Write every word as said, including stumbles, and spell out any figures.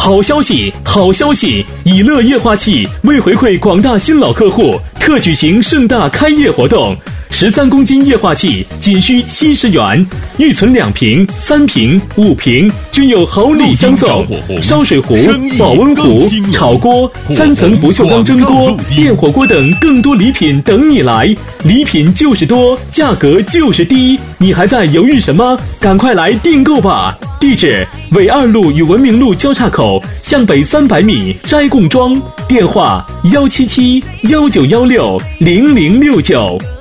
好消息，好消息！以乐液化气为回馈广大新老客户，特举行盛大开业活动。十三公斤液化气仅需七十元，预存两瓶、三瓶、五瓶均有好礼相送。烧水壶、保温壶、炒锅、三层不锈钢蒸锅、电火锅等更多礼品等你来。礼品就是多，价格就是低，你还在犹豫什么？赶快来订购吧！地址：纬二路与文明路交叉口向北三百米斋贡庄，电话：幺七七幺九幺六零零六九。